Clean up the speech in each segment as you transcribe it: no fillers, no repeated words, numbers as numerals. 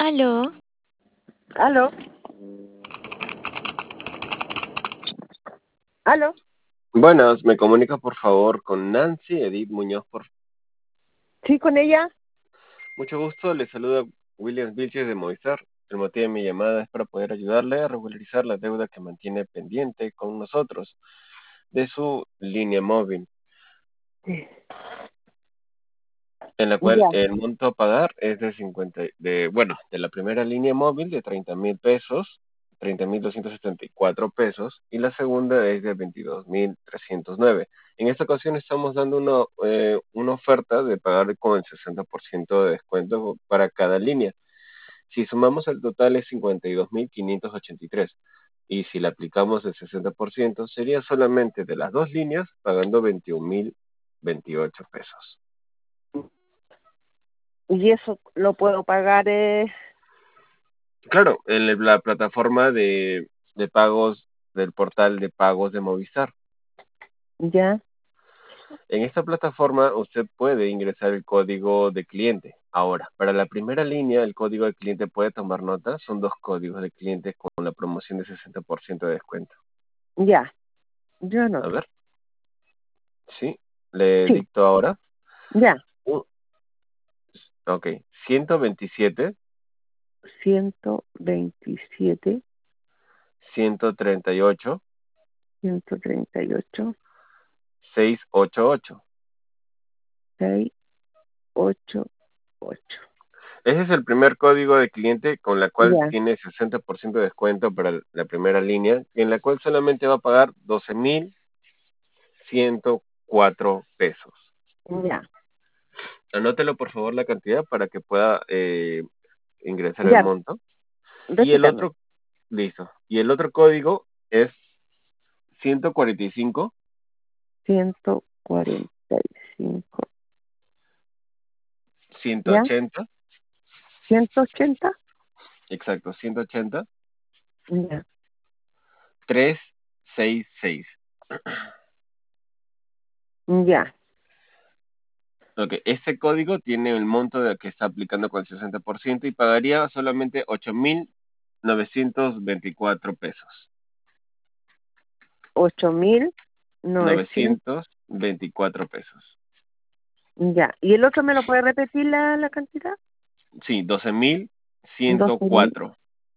Aló, ¿Aló? ¿Aló? Buenas, me comunica por favor con Nancy Edith Muñoz, por ¿Sí, con ella? mucho gusto, le saluda Williams Vilches de Movistar. El motivo de mi llamada es para poder ayudarle a regularizar la deuda que mantiene pendiente con nosotros de su línea móvil, Sí. en la cual Ya, el monto a pagar es de 50, de la primera línea móvil de 30.000 pesos, 30.274 pesos, y la segunda es de 22.309. En esta ocasión estamos dando una oferta de pagar con el 60% de descuento para cada línea. Si sumamos el total es 52.583. Y si le aplicamos el 60%, sería solamente de las dos líneas pagando 21.028 pesos. y eso lo puedo pagar, Claro, en la plataforma de pagos del portal de pagos de Movistar. ya, En esta plataforma usted puede ingresar el código de cliente. Ahora, para la primera línea, el código de cliente puede tomar nota. Son dos códigos de cliente con la promoción de 60% de descuento. ya, yo A anoto. ver, sí, le Sí, dicto ahora. ya, Uh, ok, 127, 127, 138, 138, 688. 688. Ese es el primer código de cliente con la cual Ya, tiene 60% de descuento para la primera línea, en la cual solamente va a pagar 12.104 pesos. ya, Anótelo por favor la cantidad para que pueda ingresar el ya, monto. Y el repítame. otro, listo. Y el otro código es 145, 145, ya, 180, 180, exacto, 180, ya, 366. ya, Ok, este código tiene el monto de que está aplicando con el 60% y pagaría solamente 8.924 pesos. 8.900, 924 pesos. ya. ¿Y el otro me lo puede repetir la cantidad? Sí, 12.104, 12.104.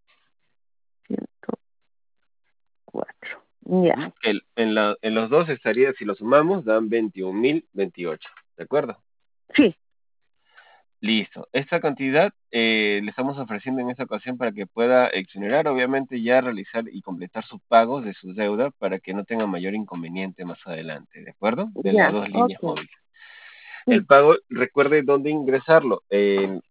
ya, Que en los dos estaría, si lo sumamos, dan 21.028. ¿De acuerdo? sí, Listo. Esta cantidad le estamos ofreciendo en esta ocasión para que pueda exonerar, obviamente, ya realizar y completar sus pagos de su deuda para que no tenga mayor inconveniente más adelante. ¿De acuerdo? De las ya, dos líneas ok, móviles. sí, El pago, recuerde dónde ingresarlo. En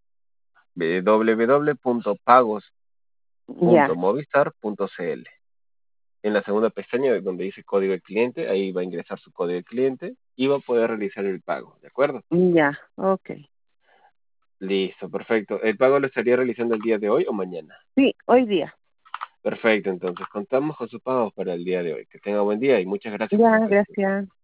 ya, www.pagos.movistar.cl. En la segunda pestaña donde dice código de cliente, ahí va a ingresar su código de cliente y va a poder realizar el pago, ¿de acuerdo? ya, ok. Listo, perfecto. ¿El pago lo estaría realizando el día de hoy o mañana? Sí, hoy día. Perfecto, entonces contamos con sus pagos para el día de hoy. Que tenga buen día y muchas gracias por Ya, atenderme. gracias.